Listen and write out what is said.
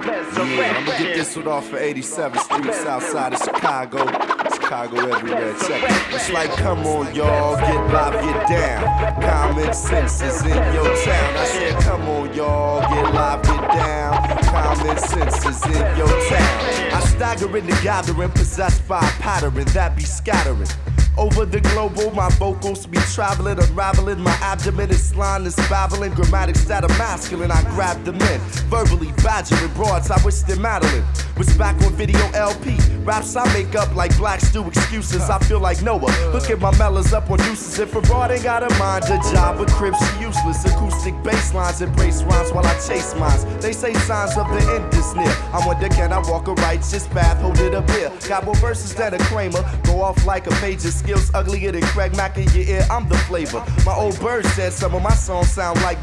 I'ma get this one off for 87th Street, outside of Chicago. Chicago everywhere, check it. It's like, come on, y'all, get live, get down. Common sense is in your town. I said, come on, y'all, get live, get down. Common sense is in your town. I stagger in the gathering, possessed by a pattern that be scattering. Over the global, my vocals be traveling, unraveling. My abdomen is line is babbling. Grammatics that are masculine, I grab them in. Verbally badgering broads, I wish they're Madeline. Was back on video LP. Raps I make up like Black Stew excuses. I feel like Noah, hooking my mellas up on deuces. If a broad ain't got a mind, a job, a crib, she useless. Acoustic bass lines embrace rhymes while I chase mines. They say signs of the end is near. I wonder, can I walk a righteous path, hold it up here? Got more verses than a Kramer, go off like a major. Skills uglier than Craig Mack in your ear, I'm the flavor. My old bird said some of my songs sound like